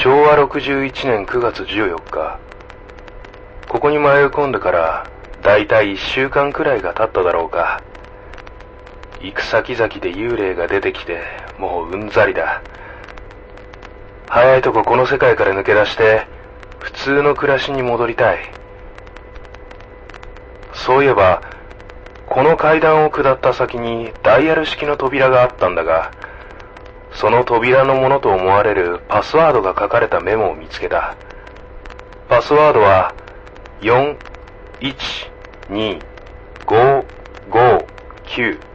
昭和61年9月14日、ここに迷い込んでからだいたい1週間くらいが経っただろうか。行く先々で幽霊が出てきて、もううんざりだ。早いとここの世界から抜け出して普通の暮らしに戻りたい。そういえばこの階段を下った先にダイヤル式の扉があったんだが、その扉のものと思われるパスワードが書かれたメモを見つけた。パスワードは412559